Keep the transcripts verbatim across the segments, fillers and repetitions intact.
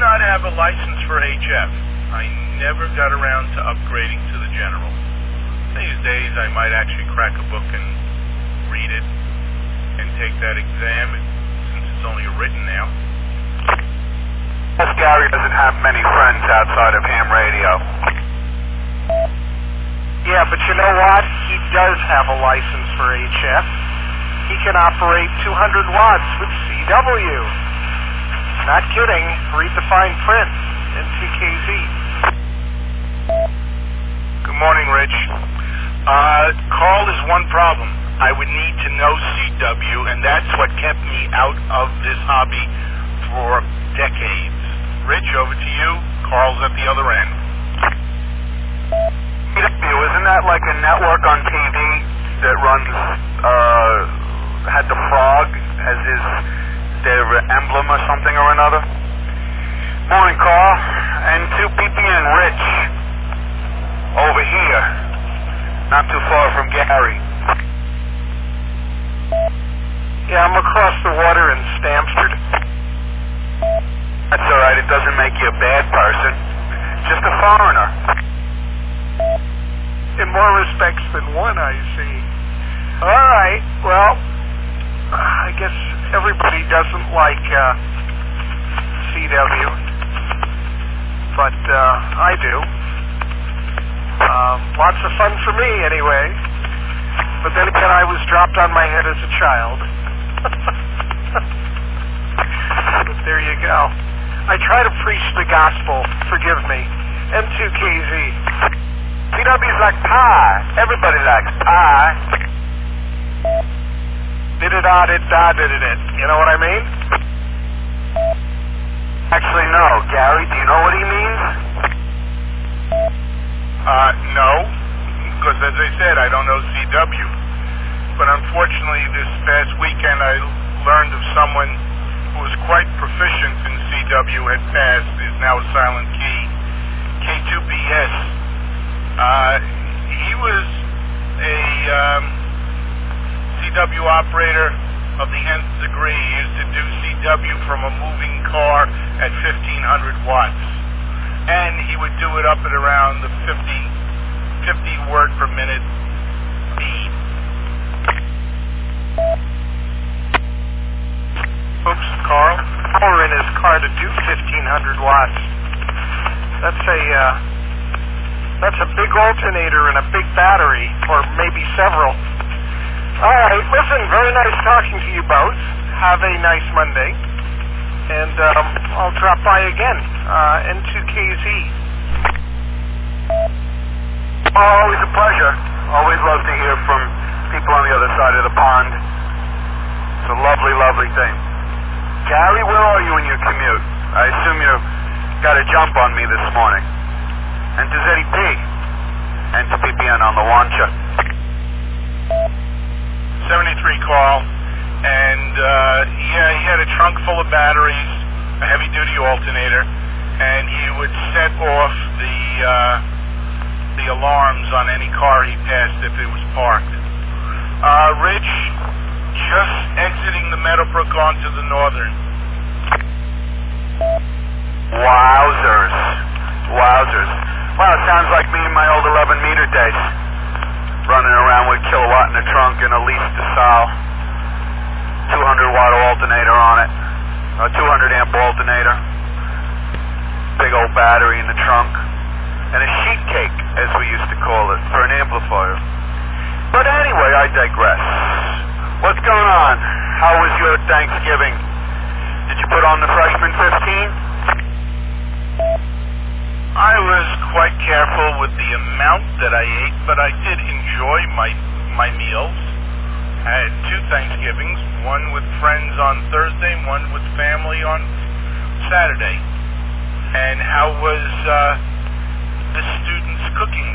not have a license for H F. I never got around to upgrading to the general. These days I might actually crack a book and read it and take that exam, since it's only written now. Yes, Gary doesn't have many friends outside of ham radio. Yeah, but you know what? He does have a license for H F. He can operate two hundred watts with C W. Not kidding. Read the fine print. N two K Z. Good morning, Rich. Uh, call is one problem. I would need to know C W, and that's what kept me out of this hobby for decades. Rich, over to you. Carl's at the other end. C W, isn't that like a network on T V that runs, uh, had the frog as his, their emblem or something or another? Morning, Carl. And two P P N Rich. Over here. Not too far from Gary. Yeah, I'm across the water in Stamford. That's all right. It doesn't make you a bad person. Just a foreigner. In more respects than one, I see. All right, well, I guess everybody doesn't like uh, C W, but uh, I do. Um, lots of fun for me, anyway. But then again, I was dropped on my head as a child. But there you go. I try to preach the gospel. Forgive me. N two K Z. C W's like pie. Everybody likes pie. Did-it-ah, did-da, did-it-it. You know what I mean? Actually, no. Gary, do you know what he means? Uh, no, because as I said, I don't know C W. But unfortunately, this past weekend I learned of someone who was quite proficient in C W, had passed, is now a silent key, K two B S. Uh, he was a um, C W operator of the nth degree. He used to do C W from a moving car at fifteen hundred watts. And he would do it up at around the fifty, fifty word per minute speed. Oops, Carl. Power in his car to do fifteen hundred watts. That's a, uh, that's a big alternator and a big battery, or maybe several. All right, listen, very nice talking to you both. Have a nice Monday. And um, I'll drop by again, uh, N two K Z. Oh, always a pleasure. Always love to hear from people on the other side of the pond. It's a lovely, lovely thing. Gary, where are you in your commute? I assume you got a jump on me this morning. And to Zeddy P. And to P P N on the Wancha. seventy-three Carl. And, uh, yeah, he had a trunk full of batteries, a heavy-duty alternator, and he would set off the, uh, the alarms on any car he passed if it was parked. Uh, Rich, just exiting the Meadowbrook onto the Northern. Wowzers. Wowzers. Well, it sounds like me in my old eleven meter days. Running around with a kilowatt in the trunk and a lease to Sal. two hundred watt alternator on it, a two hundred amp alternator, big old battery in the trunk, and a sheet cake, as we used to call it, for an amplifier. But anyway, I digress. What's going on? How was your Thanksgiving? Did you put on the freshman fifteen? I was quite careful with the amount that I ate, but I did enjoy my, my meals. I had two Thanksgivings, one with friends on Thursday, one with family on Saturday. And how was uh, the students' cooking?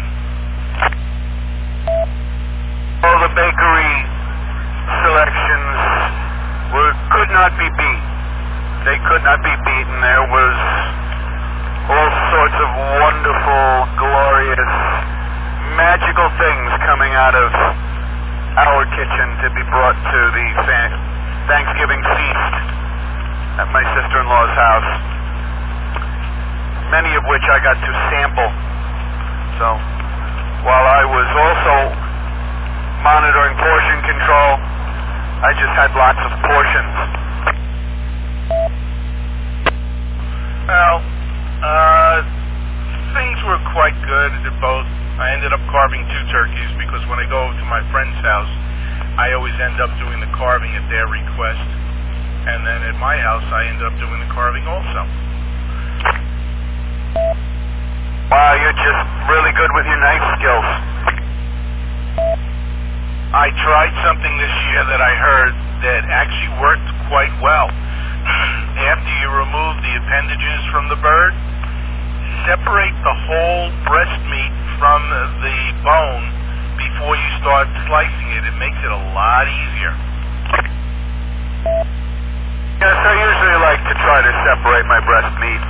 All the bakery selections were could not be beat. They could not be beaten. There was all sorts of wonderful, glorious, magical things coming out of our kitchen to be brought to the Thanksgiving feast at my sister-in-law's house. many of which I got to sample. So, while I was also monitoring portion control, I just had lots of portions. Well, uh, things were quite good at both. I ended up carving two turkeys because when I go over to my friend's house, I always end up doing the carving at their request. And then at my house, I end up doing the carving also. Wow, you're just really good with your knife skills. I tried something this year that I heard that actually worked quite well. After you remove the appendages from the bird, separate the whole breast meat from the bone before you start slicing it. It makes it a lot easier. Yes, I usually like to try to separate my breast meat.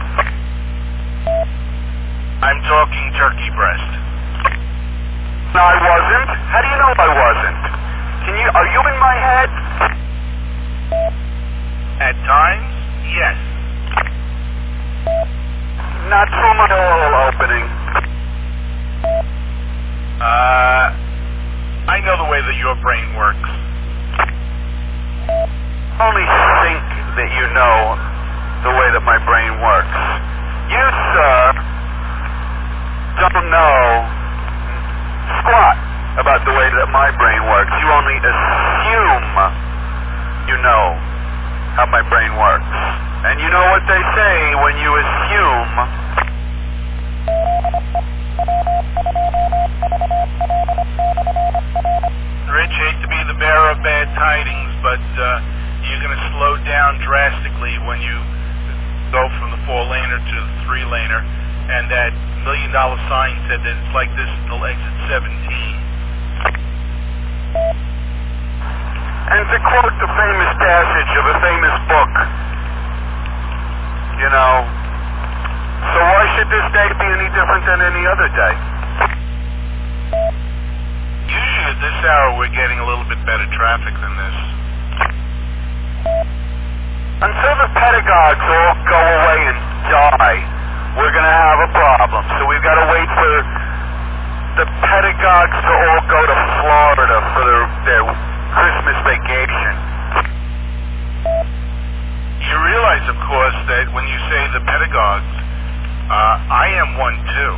I'm talking turkey breast. No, I wasn't. How do you know I wasn't? Can you, are you in my head? At times, yes. Not through my oral opening. Uh, I know the way that your brain works. Only think that you know the way that my brain works. You, sir, don't know squat about the way that my brain works. You only assume you know how my brain works. And you know what they say when you assume. Rich, hate to be the bearer of bad tidings, but uh, you're going to slow down drastically when you go from the four-laner to the three-laner. And that million-dollar sign said that it's like this until exit seventeen. And to quote the famous passage of a famous book, you know, so why should this day be any different than any other day? Usually at this hour we're getting a little bit better traffic than this. Until the pedagogues all go away and die, we're going to have a problem. So we've got to wait for the pedagogues to all go to Florida for their, their Christmas vacation. You realize, of course, that when you say the pedagogues, uh, I am one too.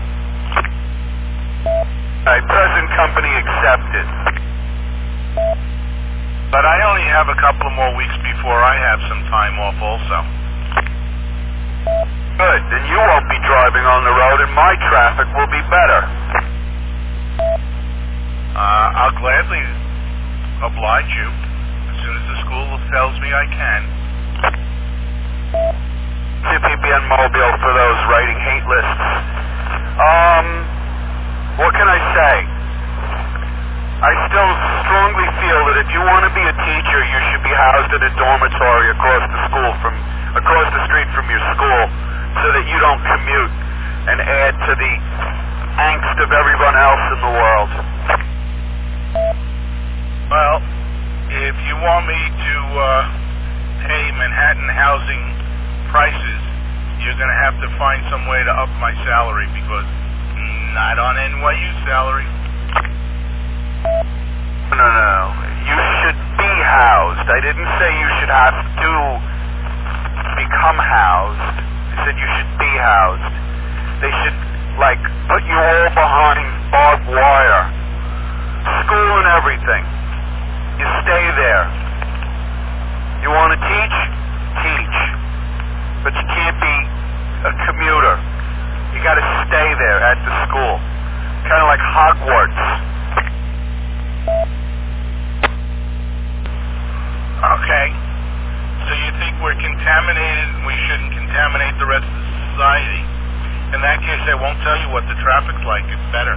A present company accepted. But I only have a couple of more weeks before I have some time off also. Good, then you won't be driving on the road and my traffic will be better. Uh, I'll gladly oblige you as soon as the school tells me I can. C P B N Mobile for those writing hate lists. Um, what can I say? I still strongly feel that if you want to be a teacher, you should be housed in a dormitory across the school from across the street from your school, so that you don't commute and add to the angst of everyone else in the world. Well, if you want me to uh, pay Manhattan housing prices, you're going to have to find some way to up my salary, because not on N Y U salary. No, no, no. You should be housed. I didn't say you should have to become housed. I said you should be housed. They should, like, put you all behind barbed wire. School and everything. You stay there. You want to teach? Teach. But you can't be a commuter. You got to stay there at the school. Kind of like Hogwarts. Okay. So you think we're contaminated and we shouldn't contaminate the rest of the society? In that case, I won't tell you what the traffic's like. It's better.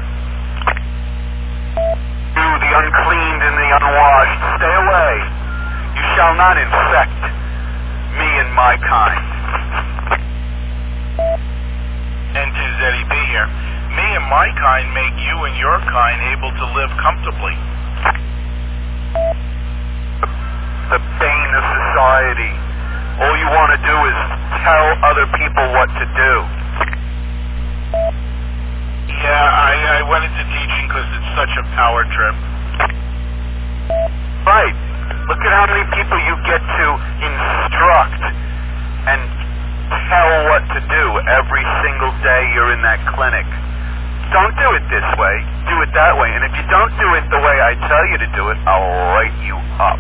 You, the uncleaned and the unwashed, stay away. You shall not infect me and my kind. And tis Eddie B here. Me and my kind make you and your kind able to live comfortably. The bane of society. All you want to do is tell other people what to do. Yeah, I, I went into teaching because it's such a power trip. Right. Look at how many people you get to instruct and tell what to do every single day you're in that clinic. Don't do it this way. Do it that way. And if you don't do it the way I tell you to do it, I'll write you up.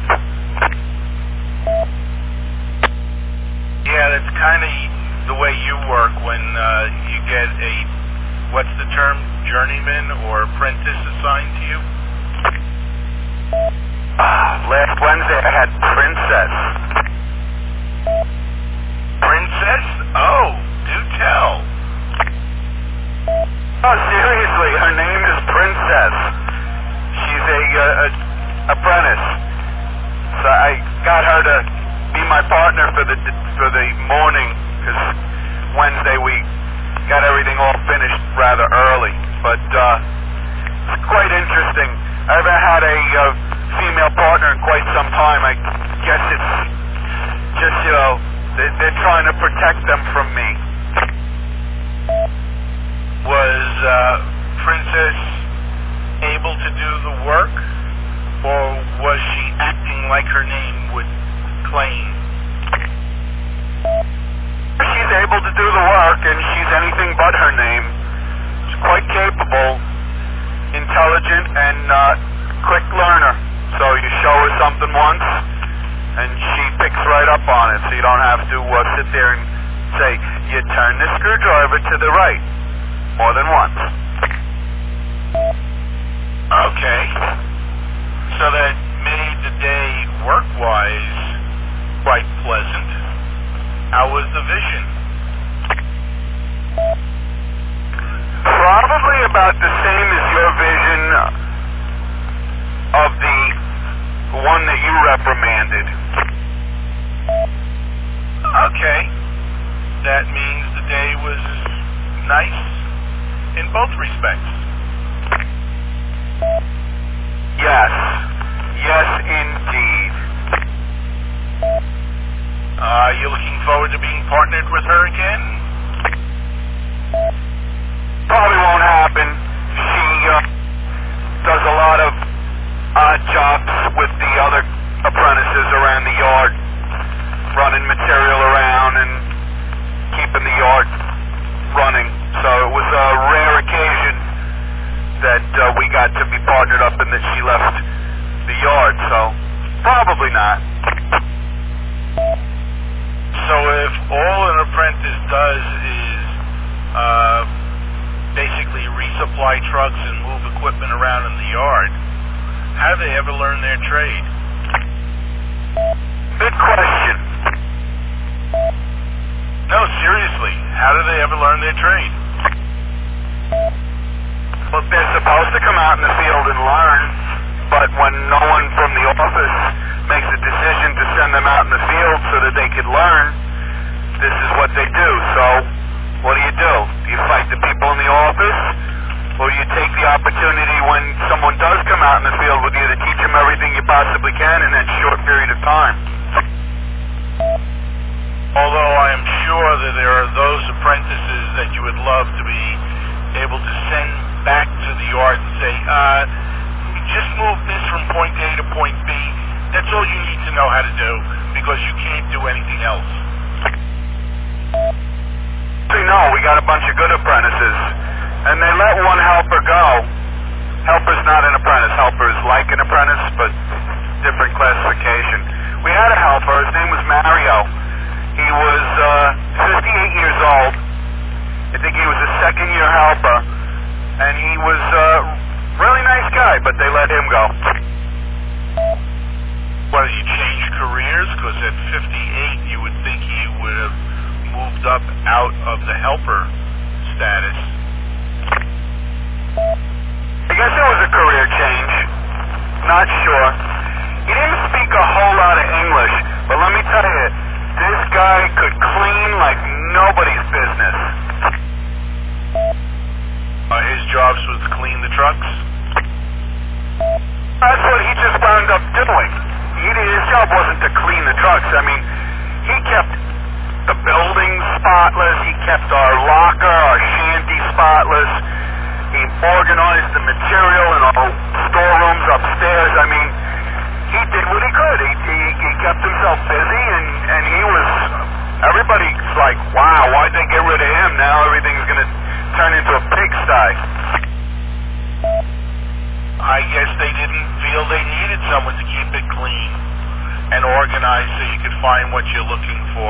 Yeah, that's kind of the way you work when uh, you get a, what's the term, journeyman or apprentice assigned to you? Uh, last Wednesday I had Princess. Princess? Oh, do tell. Oh, seriously, her name is Princess. She's a, uh, a apprentice. So I got her to be my partner for the for the morning, because Wednesday we got everything all finished rather early. But uh, it's quite interesting. I haven't had a uh, female partner in quite some time. I guess it's just, you know, they, they're trying to protect them from me. Was uh, Princess able to do the work, or was she acting like her name would claim? She's able to do the work, and she's anything but her name. She's quite capable, intelligent, and uh, quick learner. So you show her something once, and she picks right up on it, so you don't have to uh, sit there and say, you turn the screwdriver to the right more than once. Okay. So that made the day work-wise quite pleasant. How was the vision? Probably about the same as your vision of the one that you reprimanded. Okay. That means the day was nice in both respects. Yes. Yes, indeed. Are you looking forward to being partnered with her again? Probably won't happen. She uh, does a lot of odd jobs with the other apprentices around the yard, running material around and keeping the yard running. So it was a rare occasion that uh, we got to be partnered up and that she left the yard. So probably not. So if all an apprentice does is uh, basically resupply trucks and move equipment around in the yard, how do they ever learn their trade? Good question. No, seriously, how do they ever learn their trade? Well, they're supposed to come out in the field and learn, but when no one from the office makes a decision to send them out in the field so that they could learn, this is what they do. So, what do you do? Do you fight the people in the office, or you take the opportunity when someone does come out in the field with you to teach them everything you possibly can in that short period of time? Although I am sure that there are those apprentices that you would love to be able to send back to the yard and say, uh, just move this from point A to point B. That's all you need to know how to do, because you can't do anything else. See, no, we got a bunch of good apprentices, and they let one helper go. Helper's not an apprentice. Helper is like an apprentice, but different classification. We had a helper. His name was Mario. He was uh, fifty-eight years old. I think he was a second-year helper, and he was a really nice guy, but they let him go. Well, you changed careers? Because at fifty-eight, you would think he would have moved up out of the helper status. I guess it was a career change. Not sure. He didn't speak a whole lot of English, but let me tell you, this guy could clean like nobody's business. Uh, his job was to clean the trucks? That's what he just wound up doing. He, his job wasn't to clean the trucks. I mean, he kept the building spotless. He kept our locker, our shanty spotless. He organized the material in our storerooms upstairs. I mean, he did what he could. He, he, he kept himself busy, and, and he was, everybody's like, wow, why'd they get rid of him? Now everything's going to turn into a pigsty. I guess they didn't feel they needed someone to keep it clean and organized so you could find what you're looking for.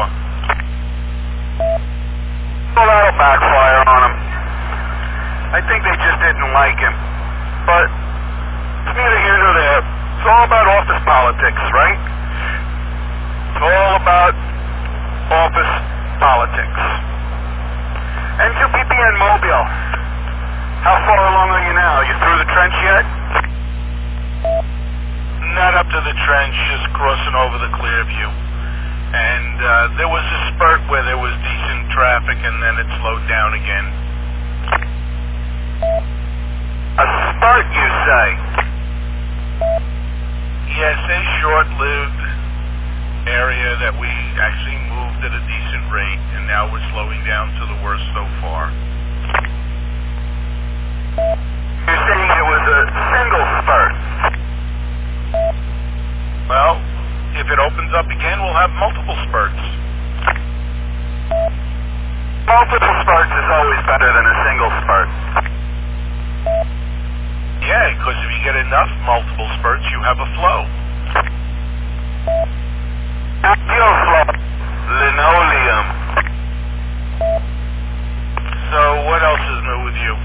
Well, that'll backfire on him. I think they just didn't like him. But it's neither here nor there. It's all about office politics, right? It's all about office politics. And two P P N Mobile. How far along are you now? Are you through the trench yet? Not up to the trench, just crossing over the Clearview. And uh, there was a spurt where there was decent traffic, and then it slowed down again. A spurt, you say? Yes, a short-lived area that we actually moved at a decent rate, and now we're slowing down to the worst so far. You're saying it was a single spurt? Well, if it opens up again, we'll have multiple spurts. Multiple spurts is always better than a single spurt. Yeah, because if you get enough multiple spurts, you have a flow. Ideal flow. Linoleum. So, what else is new with you?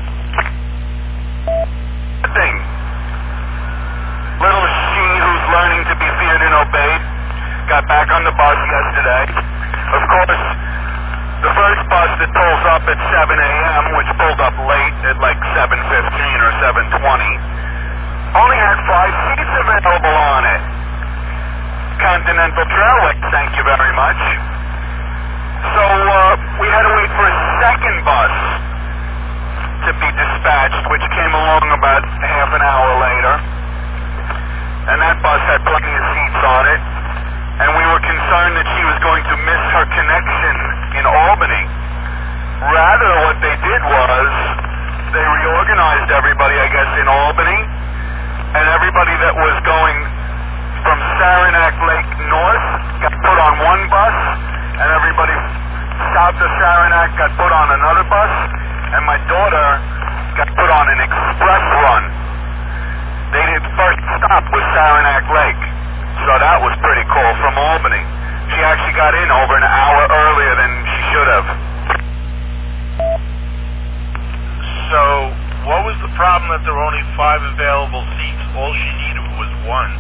Thing. Little she who's learning to be feared and obeyed got back on the bus yesterday. Of course, the first bus that pulls up at seven a.m., which pulled up late at like seven fifteen or seven twenty, only had five seats available on it. Continental Trailway, thank you very much. So uh, we had to wait for a second bus to be dispatched, which came along about half an hour later. And that bus had plenty of seats on it. And we were concerned that she was going to miss her connection in Albany. Rather, what they did was they reorganized everybody, I guess, in Albany. And everybody that was going from Saranac Lake north got put on one bus. And everybody south of Saranac got put on another bus. And my daughter got put on an express run. They did first stop was Saranac Lake, so that was pretty cool from Albany. She actually got in over an hour earlier than she should have. So, what was the problem that there were only five available seats? All she needed was one.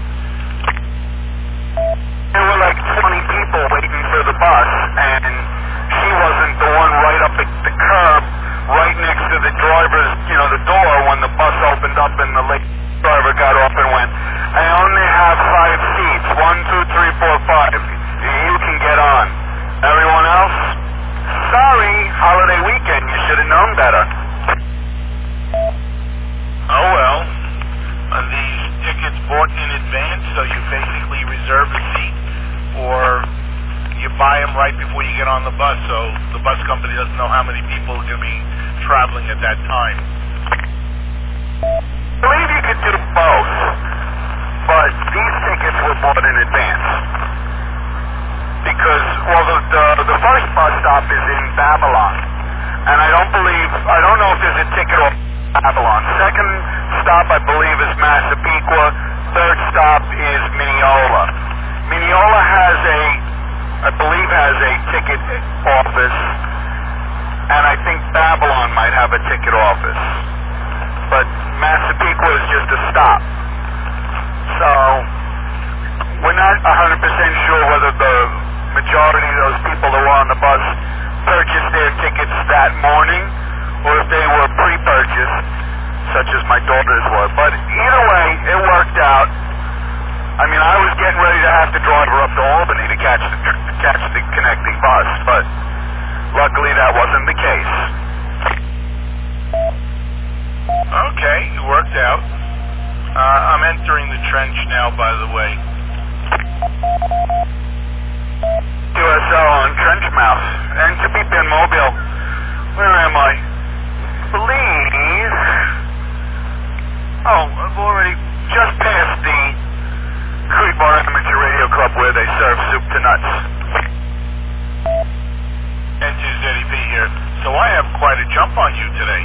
There were like twenty people waiting for the bus, and she wasn't the one right up at the curb, right next to the driver's, you know, the door when the bus opened up and the late driver got off and went, I only have five seats, one, two, three, four, five. You can get on. Everyone else? Sorry, holiday weekend, you should have known better. Oh well, are these tickets bought in advance, so you basically reserve a seat, or you buy them right before you get on the bus, so the bus company doesn't know how many people are going to be traveling at that time? I believe you could do both, but these tickets were bought in advance. Because, well, the, the, the first bus stop is in Babylon, and I don't believe, I don't know if there's a ticket on Babylon. Second stop, I believe, is Massapequa. Third stop is Mineola. Mineola has a, I believe, has a ticket office, and I think Babylon might have a ticket office. But Massapequa is just a stop. So, we're not one hundred percent sure whether the majority of those people that were on the bus purchased their tickets that morning, or if they were pre-purchased, such as my daughter's were. But either way, it worked out. I mean, I was getting ready to have to drive her up to Albany to catch the, to catch the connecting bus, but luckily that wasn't the case. Okay, it worked out. Uh, I'm entering the trench now, by the way. U S L on Trenchmouth. And to P P N Mobile, where am I? Please So I have quite a jump on you today.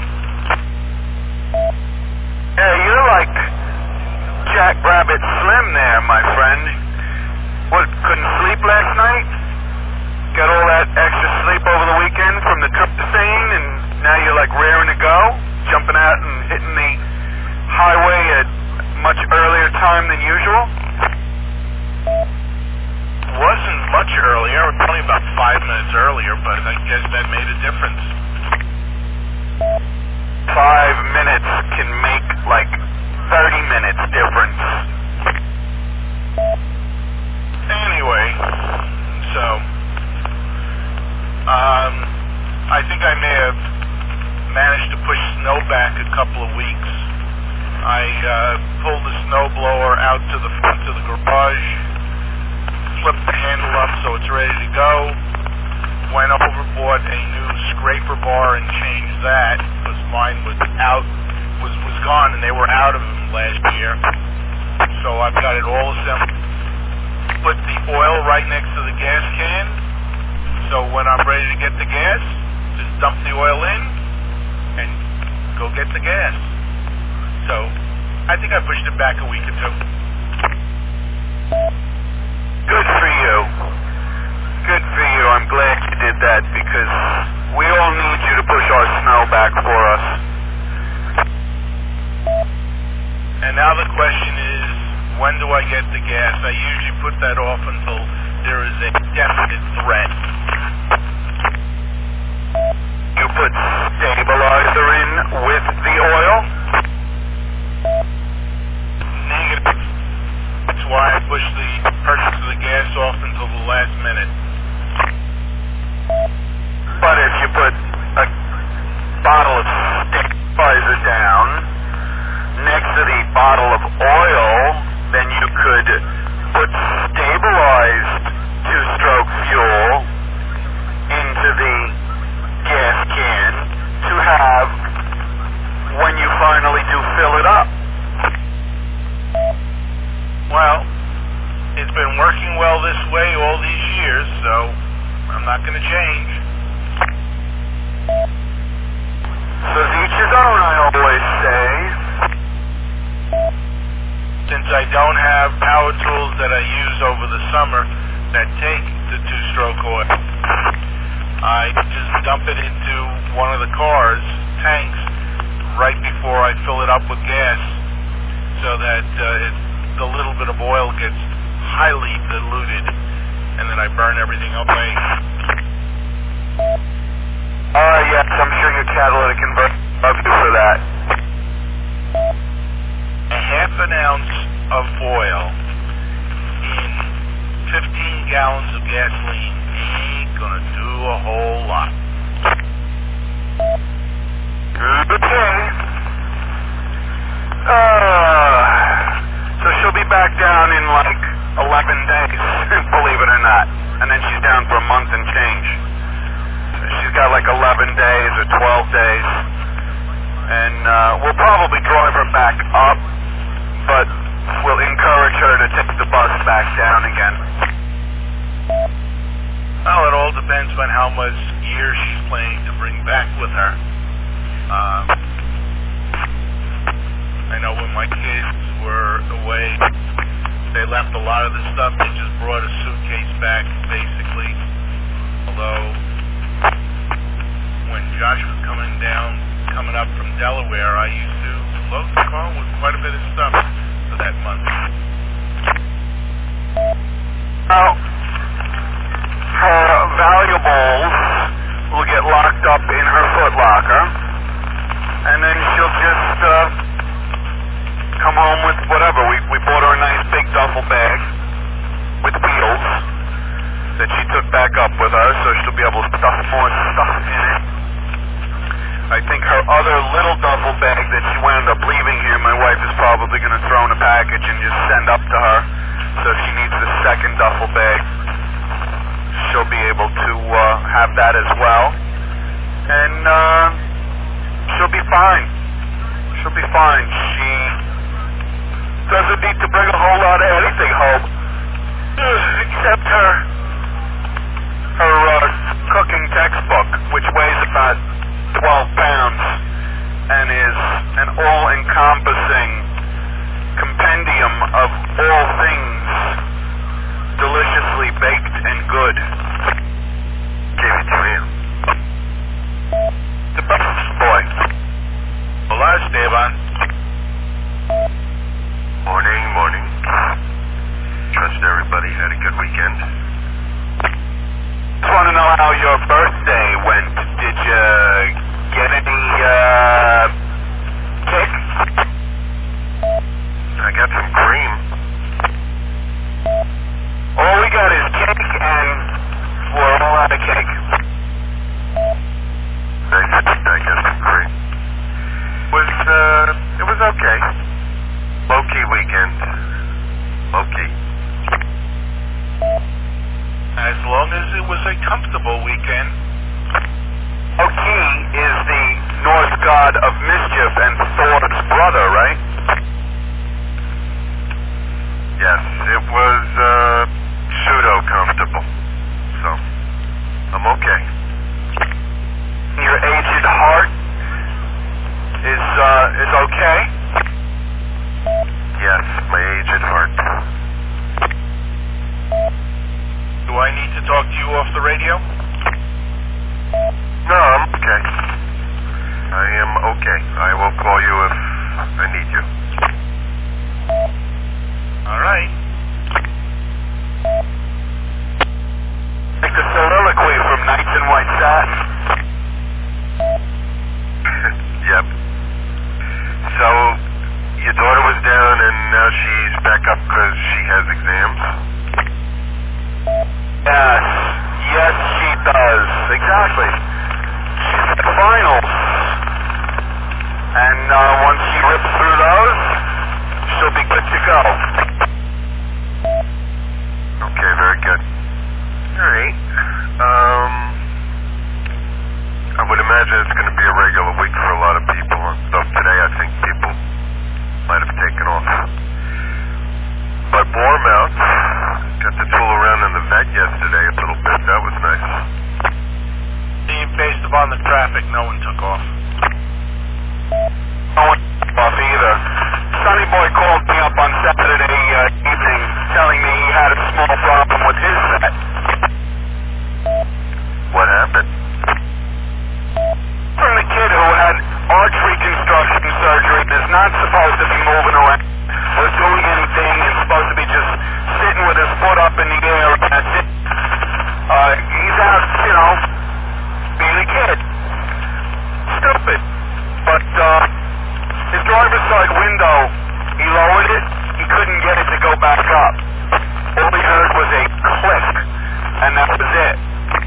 Yeah, you're like Jackrabbit Slim there, my friend. What, couldn't sleep last night? Got all that extra sleep over the weekend from the tryptophan, and now you're like raring to go, jumping out and hitting the highway at much earlier time than usual? Wasn't much earlier, only about five minutes earlier, but I guess that made a difference. Five minutes can make like thirty minutes difference. Anyway, so um, I think I may have managed to push snow back a couple of weeks. I uh, pulled the snowblower out to the front of the garage, flipped the handle up so it's ready to go, went over, bought a new scraper bar and changed that because mine was out, was, was gone and they were out of them last year. So I've got it all assembled. Put the oil right next to the gas can, so when I'm ready to get the gas, just dump the oil in and go get the gas. So I think I pushed it back a week or two. Good for you. Good for you. I'm glad you did that because we all need you to push our snow back for us. And now the question is, when do I get the gas? I usually put that off until there is a definite threat. You put stabilizer in with the oil? Negative. That's why I pushed the purchase of the gas off until the last minute. But if you put a bottle of stabilizer down next to the bottle of oil, then you could put stabilized two-stroke fuel into the gas can to have when you finally do fill it up. Well, it's been working well this way all these years, so I'm not going to change. So each his own, I always say. Since I don't have power tools that I use over the summer that take the two-stroke oil, I just dump it into one of the car's tanks right before I fill it up with gas so that uh, it, the little bit of oil gets highly diluted and then I burn everything away. Uh, yes, I'm sure your catalytic converter loves you for that. A half an ounce of oil in fifteen gallons of gasoline ain't gonna do a whole lot. Okay. Uh, so she'll be back down in like eleven days, believe it or not. And then she's down for a month and change. She's got like eleven days or twelve days. And uh, we'll probably drive her back up, but we'll encourage her to take the bus back down again. Well, it all depends on how much gear she's planning to bring back with her. Um, I know when my kids were away, they left a lot of the stuff. They just brought a suitcase back, basically. Although, when Josh was coming down, coming up from Delaware, I used to load the car with quite a bit of stuff for that month. Well, her valuables will get locked up in her footlocker, and then she'll just uh, come home with whatever. We, we bought her a nice big duffel bag with wheels that she took back up with her, so she'll be able to stuff more stuff in it. I think her other little duffel bag that she wound up leaving here, my wife is probably going to throw in a package and just send up to her. So if she needs the second duffel bag, she'll be able to uh, have that as well. And uh, she'll be fine. She'll be fine. She doesn't need to bring a whole lot of anything home, except her, her uh, cooking textbook, which weighs about god of mischief and Thor's brother, right? Yes, it was uh, pseudo-comfortable. So, I'm okay. Your aged heart is, uh, is okay? Yes, my aged heart. Do I need to talk to you off the radio? No, I'm okay. I am okay. I will call you if I need you. All right. Like the soliloquy from Nights in White Satin. Yep. So, your daughter was down and now she's back up because she has exams? Yes. Yes, she does. Exactly. She's at finals. And uh, once she rips through those, she'll be good to go. Okay, very good. All right. Um, I would imagine it's going to be a regular week for a lot of people, though today I think people might have taken off. My Bournemouth got to tool around in the vet yesterday a little bit. That was nice. Based upon the traffic, no one took off. No one took off either. Sonny Boy called me up on Saturday uh, evening telling me he had a small problem with his vet. What happened? From the kid who had arch reconstruction surgery and is not supposed to be moving around or doing anything and supposed to be just sitting with his foot up in the air and that's it. Uh, he's out, you know, being a kid. Stupid. But, uh, his driver's side window, he lowered it, he couldn't get it to go back up. All he heard was a click, and that was it.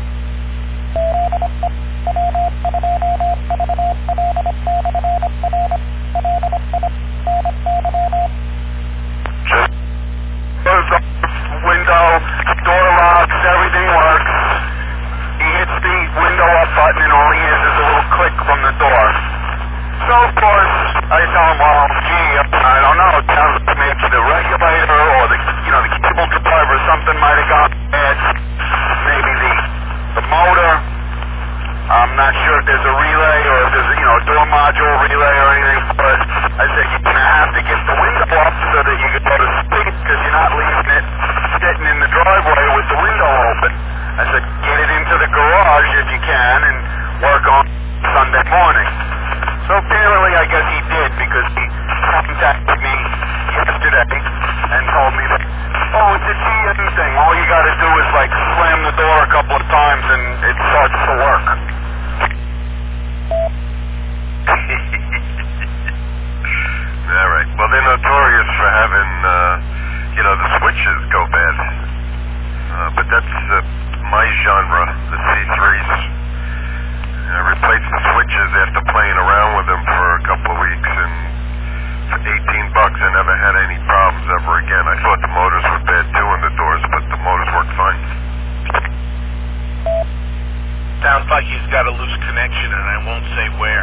Just goes up the window, door locks, everything works. He hits the window up button and all he hears is a little click from the door. So of course, I tell him, well, gee, I don't know, it sounds like maybe the regulator or the, you know, the cable drive or something might have gone bad. Maybe the, the motor. I'm not sure if there's a relay or if there's, you know, a door module relay or anything, but I said you're going to have to get the window up so that you can go to sleep because you're not leaving it sitting in the driveway with the window open. I said, get it into the garage if you can and work on Sunday morning. So apparently I guess he did because he contacted me yesterday and told me that, oh, it's a G M thing. All you got to do is like slam the door a couple of times and it starts to work. All right. Well, they're notorious for having, uh, you know, the switches go bad. Uh, but that's uh, my genre, the C threes. I replaced the switches after playing around with them for a couple of weeks, and for eighteen bucks I never had any problems ever again. I thought the motors were bad too in the doors, but the motors work fine. Sounds like he's got a loose connection, and I won't say where.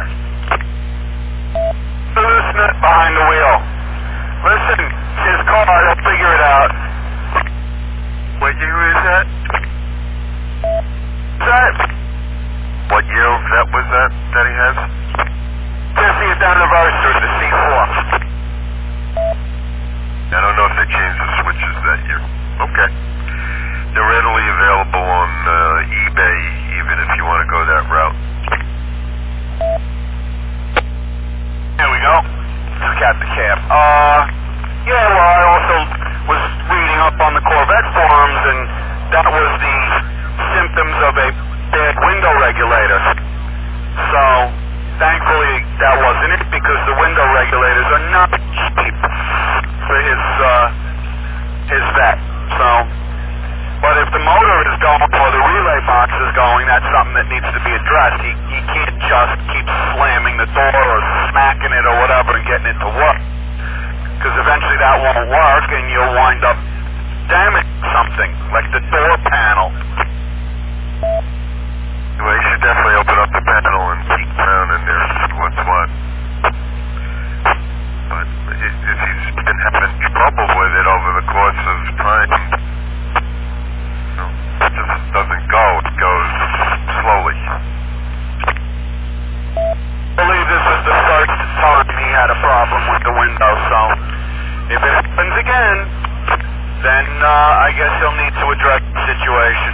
The loose nut behind the wheel. Listen, it's his car, I'll figure it out. What year is that? That? What year of that was that that he has? fiftieth anniversary of the C four. I don't know if they changed the switches that year. Okay. They're readily available on uh, eBay, even if you want to go that route. There we go. Just got the cab. Uh, yeah, well, I also was reading up on the Corvette forums, and that was the symptoms of a bad window regulator. So, thankfully, that wasn't it, because the window regulators are not cheap for his, uh, his vet. So, but if the motor is going or the relay box is going, that's something that needs to be addressed. He, he can't just keep slamming the door or smacking it or whatever and getting it to work. Because eventually that won't work and you'll wind up damaging something, like the door panel. Well, you should definitely open up the panel and peek around in there and see what's what. the window, so if it happens again, then uh, I guess he'll need to address the situation.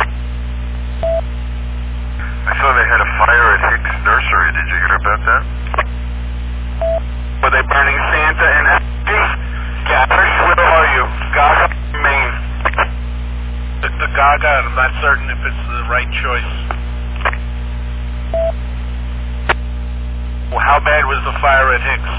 I saw they had a fire at Hicks Nursery. Did you hear about that? Were they burning Santa in Happy? Garish, where are you? Gaga, Maine. The, the Gaga, I'm not certain if it's the right choice. Well, how bad was the fire at Hicks?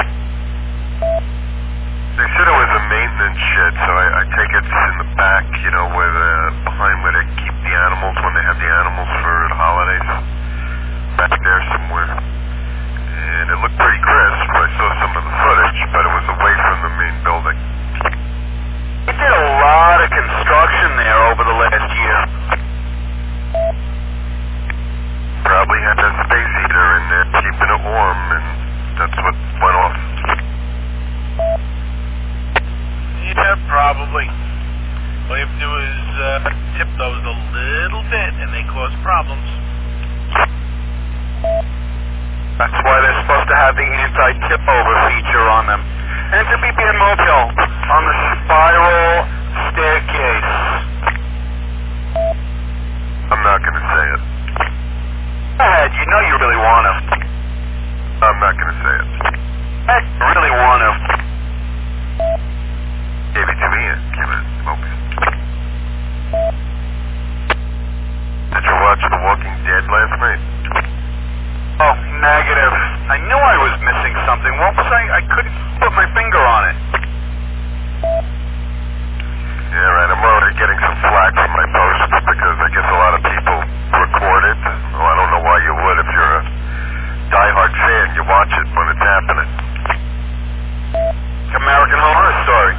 They said it was a maintenance shed, so I, I take it's in the back, you know, where the, behind where they keep the animals when they have the animals for the holidays. Back there somewhere. And it looked pretty crisp. I saw some of the footage, but it was away from the main building. They did a lot of construction there over the last year. Probably had a space heater in there, keeping it warm, and that's what went off. Yeah, probably. All you have to do is uh, tip those a little bit, and they cause problems. That's why they're supposed to have the anti-tip-over feature on them. And to B P N Mobile on the spiral staircase. I'm not going to say it. Go ahead, you know you really want to. I'm not going to say it. Heck, you really want to. Gave it to me and give it smoke. Did you watch The Walking Dead last night? Oh, negative. I knew I was missing something. What was I? I couldn't put my finger on it. Yeah, right. I'm already getting some flack from my posts because I guess a lot of people record it. Well, I don't know why you would if you're a diehard fan. You watch it when it's happening. American Horror Story.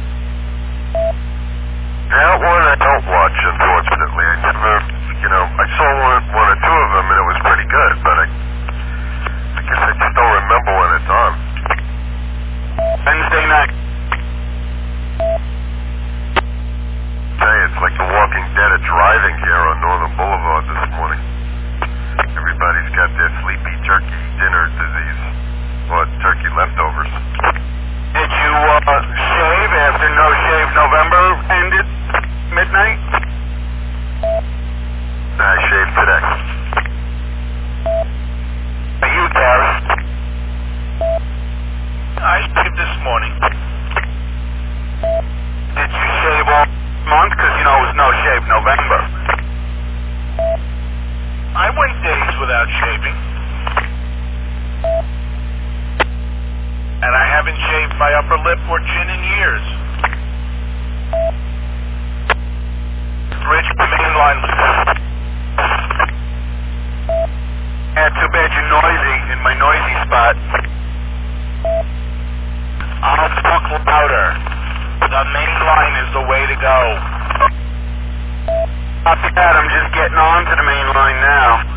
That one I don't watch, unfortunately. I never, you know, I saw one, one or two of them and it was pretty good, but I, I guess I just don't remember when it's on. Wednesday night. Say, it's like The Walking Dead are driving here on Northern Boulevard this morning. Everybody's got their sleepy turkey dinner disease, or turkey leftovers. Did you uh, shave after No Shave November ended midnight? I shaved today. Are you, Gareth? I shaved this morning. Did you shave all month? Because, you know, it was No Shave November. I went days without shaving. And I haven't shaved my upper lip or chin in years. Rich, the main line was good. Yeah, too bad you're noisy in my noisy spot. I'll talk louder. The main line is the way to go. Copy that, I'm just getting on to the main line now.